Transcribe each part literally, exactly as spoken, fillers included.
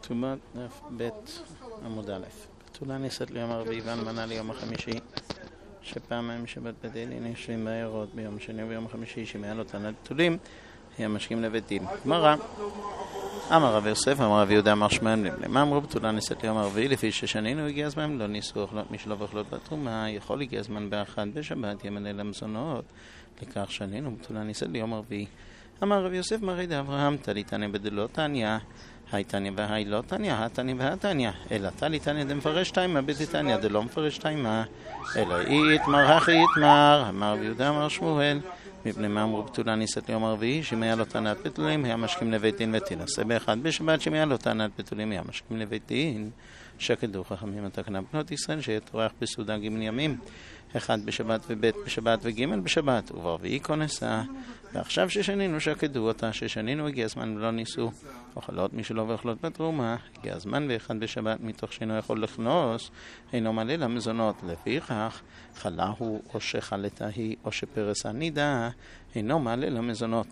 כתובת דף ב' עמוד א'. בתולה נישאת ליום הרביעי ואלמנה ליום החמישי, שפעמיים שבת בית דין יושבים בעיירות ביום שני וביום החמישי, שמיה לא תנא בתולים, היה משכים לבית דין. גמרא, אמר רב יוסף, אמר רב יהודה, אמר שמואל, למה אמרו בתולה נישאת ליום הרביעי? לפי ששנינו הגיע הזמן, לא ניסו אוכלות משלו ואוכלות בתרומה, יכול הגיע הזמן באחד בשבת, ימנה למזונות, לכך שנינו בתולה נישאת ליום הרביעי. אמר רב יוסף, מרי דאברהם, תלי תניא בדלא תניא, היי תניא והי לא תניא, התניא והתניא, אלא תלי תניא דמפרש תימא בדתניא דלא מפרש תימא, אלא איתמר הכי איתמר, אמר רב יהודה, אמר שמואל, מפני מה אמרו בתולה נישאת ליום הרביעי, שאם היה לו טענת בתולים, היה משכים לבית דין ותינשא באחד בשבת, שאם היה לו טענת בתולים, היה משכים לבית דין. שקדו חכמים התקנה בנות ישראל, שיתרח בסעודה ג' ימים, אחד בשבת ובית בשבת וג' בשבת, וברביעי כונסה. ועכשיו ששנינו שקדו אותה, ששנינו הגיע הזמן ולא ניסו אוכלות משלו ואוכלות בתרומה, הגיע הזמן ואחד בשבת מתוך שאינו יכול לכנוס, אינו מלא למזונות. לפיכך חלה הוא או שחלתה היא או שפרסה נידה, אינו מלא למזונות.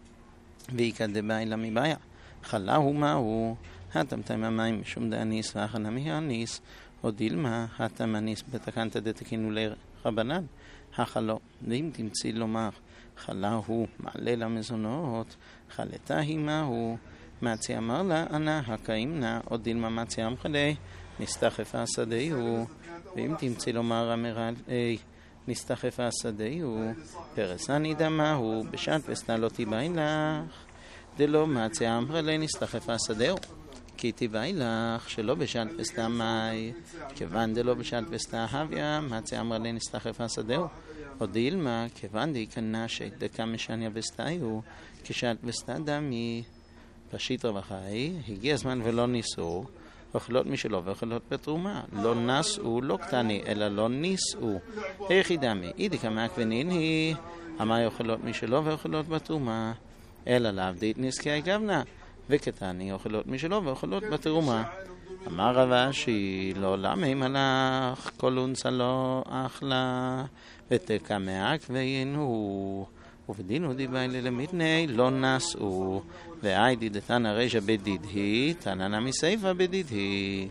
ויקד בעילה מבעיה, חלה הוא מהו, התמתם המים משום דאניס ואחנה מהאניס, או דילמה התם אניס בתקנת דתקינו לרבנן, החלו, ואם תמציא לומר חלה הוא מעלה למזונות, חלתה היא מהו, מצי אמר לה ענה הקאימנה, או דילמה מצי אמחלה, נסתחף השדה הוא, ואם תמציא לומר אמרה אי, נסתחף השדה הוא, פרסה נידה מהו, בשעת וסתה לא תיבאי לך, דלא מצי אמחלה נסתחף השדה הוא. כי תיבאי לך שלא בשעת וסתה מאי, כיוון דלא בשעת וסתה הוויה, מצי אמרה לי נסתחף השדהו. או דילמה, כיוון דיקנה שדקה משניה וסתיו, כשעת וסתה דמי. פשיט רבחי, הגיע הזמן ולא ניסו, אוכלות משלו ואוכלות בתרומה. לא נסעו, לא קטני, אלא לא ניסעו. היכי דמי, אידי כמק ונין היא, אמי אוכלות משלו ואוכלות בתרומה. אלא להבדית נזקי גבנה. וקטני אוכלות משלו ואוכלות בתרומה. אמר רבה שהיא לא למה מלך כל אונסה לא אכלה ותקמאק וינו ובדינו דיבה אלה למתני לא נסעו ואי דידתן הרשע בדיד היא תננה מסייפה בדיד היא.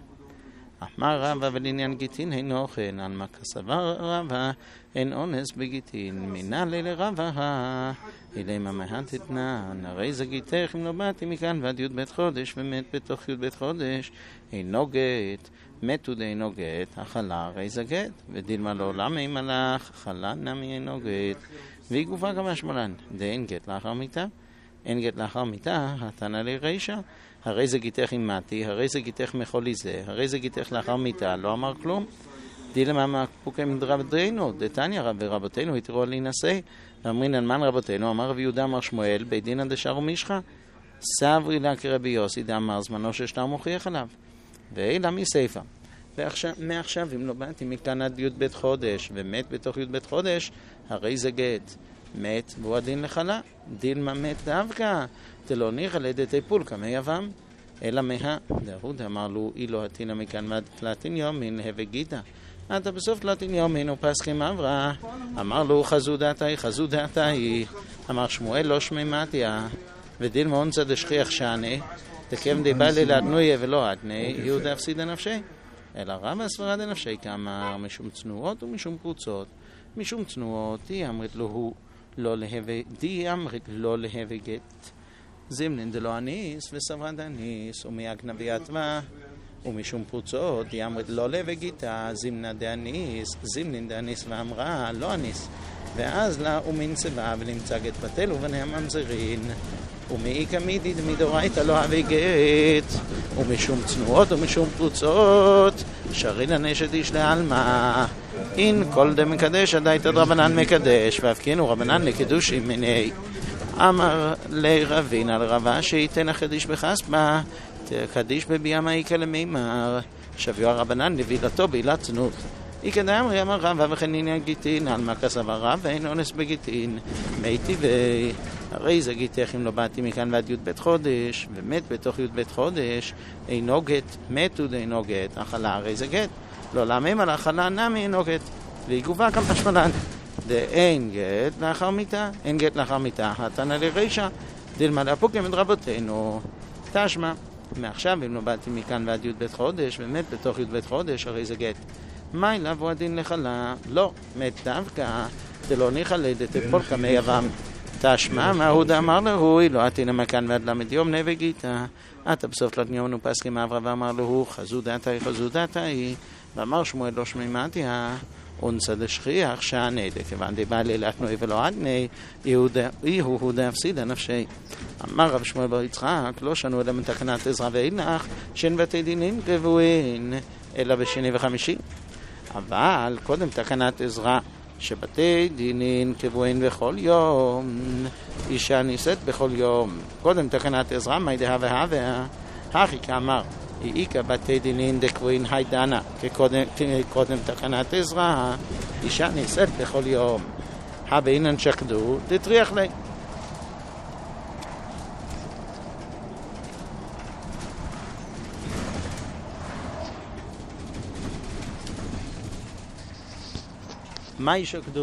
אמר רבה ולעניין גיטין אין אוכן על מה כסבר רבה אין אונס בגיטין מינה לילה רבה אלי ממהת אתנן הרי זה גיתך אם לא באתי מכאן ועד י' בית חודש ומת בתוך י' בית חודש אינו גט מתו דאינו גט החלה הרי זה גט ודילמה לעולם אין מלך חלה נמי אינו גט והיא גופה כמה שמלן דאין גט לאחר מיתה אין גט לאחר מיתה התנה לי רישה הרי זה גיתך אם מתי הרי זה גיתך מחולי זה הרי זה גיתך לאחר מיתה לא אמר כלום. דילמה מהפוקי מדרבדרנו, דתניא רב ורבותינו התראו להינשא, ואמרין אלמן רבותינו, אמר רבי יהודה אמר שמואל, בית דינא דשארו מישחא, סברי לה כרבי יוסי דאמר זמנו ששטר מוכיח עליו, ואילה מסייפה. ומעכשיו אם לא באתי מקטנת י' בית חודש, ומת בתוך י' בית חודש, הרי זה גט, מת והוא הדין לחלה, דילמה מת דווקא, תלא ניחא לידי פולקא מי יבם, אלא מה, דהוד אמר לו, אילו התינה מכאן ועד תלתין יומין, הווה גיתא. אתה בסוף תלתין יומין ופסחים עברה. אמר לו, חזו דעתי, חזו דעתי. אמר שמואל לא שמימתיה. ודילמה אונסא דשכיח שענה, דכיוון דיבה ללעדנויה ולא עדנה, יהודה הפסידה נפשי. אלא רבא סברה דנפשי כאמר, משום צנועות ומשום פרוצות. משום צנועות, די אמרת לו לא להווה, די אמרת לא להווה גט. זימנין דלא אניס וסברה דאניס ומאגנה ביתווה ומשום פרוצות היא אמרת לא לב וגיתה זימנה דאניס זימנין דאניס ואמרה לא אניס ואז לה ומין צבא ונמצא גט בטל ובניה ממזרין ומאי כמידי דמידורייתא לא הווה גט ומשום צנועות ומשום פרוצות שרין הנשת איש לעלמה אין כל דמקדש עדית רבנן מקדש והפקינו רבנן לקידושים מיני. אמר לרבין על רבה שייתן החדיש בחספה, קדיש בביאמה איקה למימר, שביו הרבנן לבילתו בעילת זנות. איקה דאמרי אמר רבה וכן עניין גיטין, על מה כסב הרב ואין אונס בגיטין, מי טבעי, הרי זה גיתך אם לא באתי מכאן ועד י' בית חודש, ומת בתוך י' בית חודש, אינו גט, מתו דאינו גט, החלה הרי זה גט, לא למם על החלה נמי אינו גט, והיא גובה כמה שמלן. דאין גט לאחר מיתה, אין גט לאחר מיתה, התנא לרישא, דילמה להפוקי מדרבותינו. תשמע, מעכשיו, אם לא באתי מכאן ועד י' בית חודש, באמת בתוך י' בית חודש, הרי זה גט. מה אליו הוא הדין לחלה? לא, מת דווקא, דלא ניחא דתפול כמי יבם. תשמע, מה הוא דאמר להוי, לא עתי למכאן ועד למד יום נווה גיטה. אתה בסוף לתניון ופסקי מעברה ואמר לו, חזו דעתי, חזו דעתי, ואמר שמואל לא שמימתיה, אונסה דשכיח שענה דכיוון דיבה לילת נוי ולא עדני, איהו הוא דאפסידה נפשי. אמר רב שמואל בר יצחק, לא שנו אלא מתקנת עזרא ואילך, שאין בתי דינין קבועים, אלא בשני וחמישי. אבל קודם תקנת עזרא, שבתי דינין קבועים בכל יום, אישה נישאת בכל יום. קודם תקנת עזרא, מי דהה והווה, הכי כאמר, איקה בתי דינין דקבועים היידנה, כקודם תקנת עזרא, אישה נישאת בכל יום. הבאינן שקדו, דטריח לי. מה ישקדו?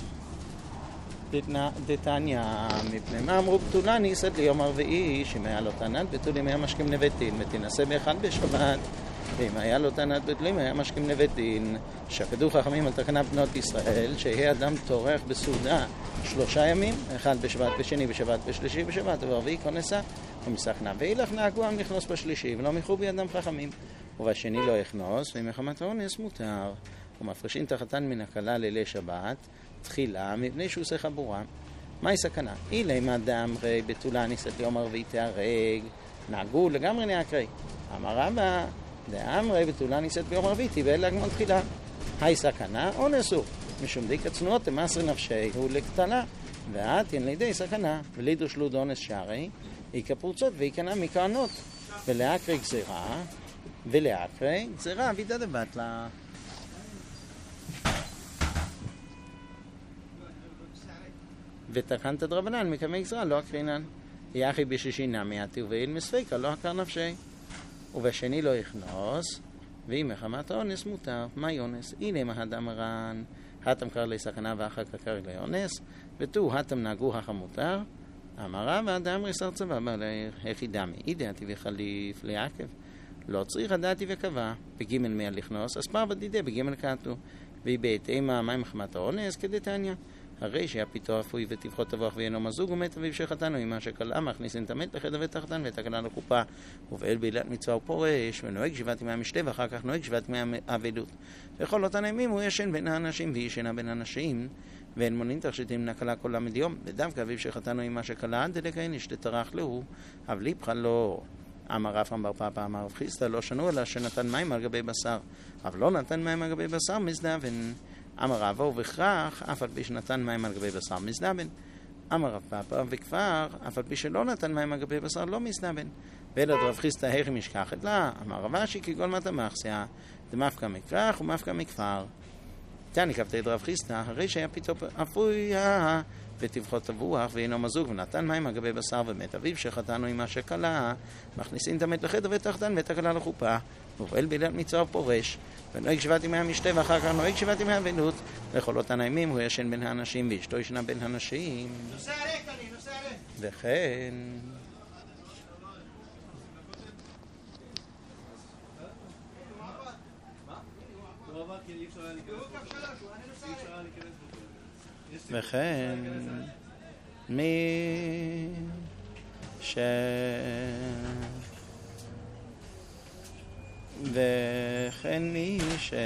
דתניא, מפני מה אמרו בתולה נישאת ליום הרביעי, שאם היה לו טענת בתולים היה משכים נבטין, ותנסה באחד בשבת, ואם היה לו טענת בתולים היה משכים נבטין. שקדו חכמים על תקנת בנות ישראל, שיהיה אדם טורח בסעודה שלושה ימים, אחד בשבת, בשני בשבת, בשלישי בשבת, וברביעי כונסה ומסכנה. ואילך נהגו עם נכנוס בשלישי, ולא מיכו בידם חכמים. ובשני לא יכנוס, ומחמת האונס מותר. ומפרשים תחתן מן הכלה לילי שבת, תחילה, מפני שהוא עושה חבורה. מהי סכנה? אילי מה דאמרי בתולה נישאת ליום הרביעי תהרג, נהגו לגמרי נעקרי. אמר רבא, דאמרי בתולה נישאת ביום הרביעי תיבאל להגמון תחילה. היי סכנה, אונס הוא. משום די כצנועות למסר נפשי, הוא לקטנה. ואת אין לידי סכנה, ולידו שלוד אונס שערי, איקה פרוצות ואיקנה מכהנות. ולעקרי גזירה, ולעקרי גזירה, וידע דבת לה. ותקנת דרבנן מקמי גזרה לא אקרינן. יחי בשישי נמי עתי ובאין מספיקה לא עקר נפשי. ובשני לא יכנוס, ואם מחמת האונס מותר. מה אונס? הנה מהדם רן, התם קר לי סכנה ואחר קר לי אונס, ותו התם נהגו החמותר. אמרה והדם ריסר צבא בעלי היחידמי. אידעתי וחליף ליעקב. לא צריך הדעתי וקבע. בגימל מיד לכנוס, אז פר בדידי בגימל קעתו. והיא בהתאמה מים מחמת האונס כדי תעניה. הרי שהפיתו אפוי ותבחות תבוח ואינו מזוג ומת אביו שחתנו עם מה שקלה מכניסים את המת לחדר ותחתן ותקלה לחופה ובאל בעילת מצווה ופורש ונוהג שבעת ימי המשתה ואחר כך נוהג שבעת ימי האבלות. וכל אותן הימים הוא ישן בין האנשים והיא ישנה בין האנשים ואין מונין תכשיטים נקלה כל למד יום ודווקא אביו שחתנו עם מה שקלה דלקאין אשתטרח לו אבל ליפך לא. אמר רפם בר פאפא אמר רב חיסדא לא שנו אלא שנתן מים על גבי בשר אבל לא נתן מים על גבי בשר מזדאבן. אמר רבא ובכרך אף על פי שנתן מים על גבי בשר מזדאבן. אמר רב פאפא וכפר אף על פי שלא נתן מים על גבי בשר לא מזדאבן. ואלא רב חיסדא היכי משכחת לה. אמר רב אשי כגול מטה מחסיה דמפקא מכרך ומפקא מכפר. תני כבתי רב חיסדא הרי שהיה פיתו אפוי ותבחות תבוח ואינו מזוג ונתן מים על גבי בשר ומת אביו שחתנו עם מה שקלה מכניסים את המת לחדר ותחתן ותקלה לחופה ובאל בעילת מצווה ופורש ונוהג שבעת ימי המשתה ואחר כך נוהג שבעת ימי האבלות. לכל אותן הימים הוא ישן בין האנשים ואשתו ישנה בין הנשים. נושא עליך אני, נושא עליך. וכן וכן מי ש וכן מי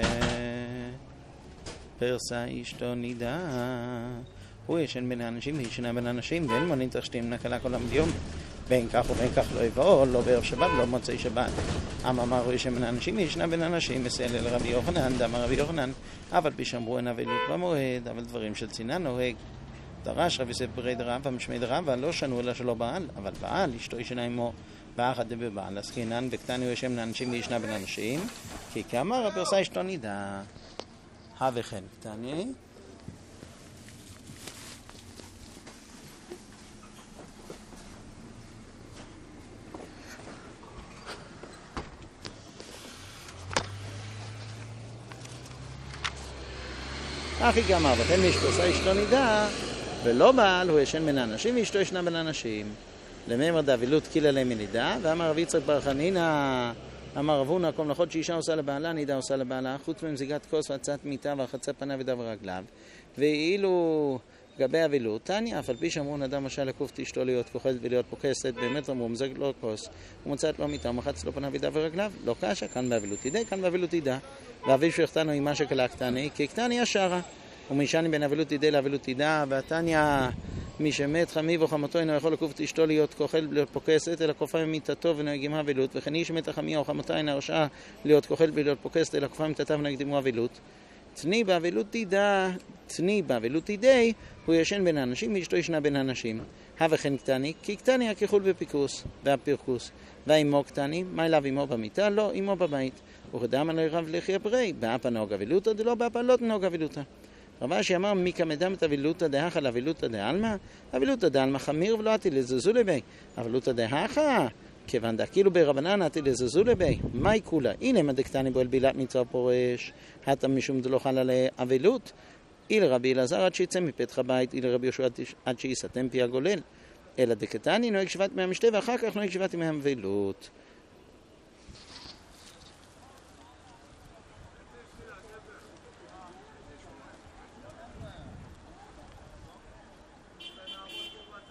שפרסה אשתו נידה הוא ישן בין האנשים וישנה בין האנשים ואין מונין תכשיטים נקלה כל המדיום בין כך ובין כך לא יבוא לא בערב שבת לא מוצאי שבת. אמר הוא ישן בין האנשים וישנה בין האנשים מסייע לרבי יוחנן דאמר רבי יוחנן אבל פי שאמרו אין אבלות במועד אבל דברים של צנעה נוהג. דרש רבי יוסף ברי דרבא משמי דרבא לא שנו אלא שלא בעל אבל בעל אשתו ישנה עמו באחד דבבעל עסקינן וקטני הוא ישן לאנשים וישנה בין אנשים כי כאמר הפרסה אשתו נידה. וכן קטני אחי כאמר וכן מי שפרסה אשתו נידה ולא בעל הוא ישן בין האנשים ואשתו ישנה בין האנשים. למימר דאבילות קילה להם מלידה, ואמר רבי יצחק בר חנינא, אמר רב הונא, כל מלאכות שאישה עושה לבעלה, נידה עושה לבעלה, חוץ ממזיגת כוס והצעת מיטה והרחצת פניו ידיו ורגליו. ואילו לגבי אבילות, תניא, אף על פי שאמרו נדם משל לקוף אשתו להיות כוחזת ולהיות פוקסת, באמת אמרו, מזג לו כוס, ומוצאת לו מיטה, ומחץ לו פניו ידיו ורגליו, לא קשה, כאן באבילות תידה, כאן באבילות תידה. ואביו שהחתנו עם מה שכלה קטני, כי קטני השרה. ומישני בין אבילות תידה לאבילות תידה, והתניא, מי שמת חמיו או חמתו אינו יכול לקוף את אשתו להיות כוחל ולהיות פוקסת, אלא כופה ממיתתו ונוהגים אבילות, וכן איש מת חמיו או חמתו אינה הרשעה להיות כוחל ולהיות פוקסת, אלא כופה ממיתתו ונוהגים אבילות. תני באבילות תידה, תני באבילות תידי, הוא ישן בין האנשים, ואשתו ישנה בין האנשים. וכן קטני, כי קטני הכיחול בפיקוס והפרקוס. ואימו קטני, מה אליו אימו במיטה? לא, אימו בבית. וכדם עלי רב לחי אברי, באפה נהוג אבילותא דלא באפה לא נהוג אבילותא. רבה שאמר מי כמדם את אבילותא דהכה לאבילותא דעלמא, אבילותא דעלמא חמיר ולא עתי לזזו לבי. אבילותא דהכה, כיוון דקילו ברבנן עתי לזזו לבי. מהי כולה? הנה מדקטני בו אל בילת מצווה פורש, הטה משום דלא חל על אבילות. איל רבי אלעזר עד שיצא מפתח הבית, איל רבי יהושע עד שיסתם פי הגולל. אלא דקטני נוהג שבעת מאה משתה ואחר כך נוהג שבעת מאה אבילות.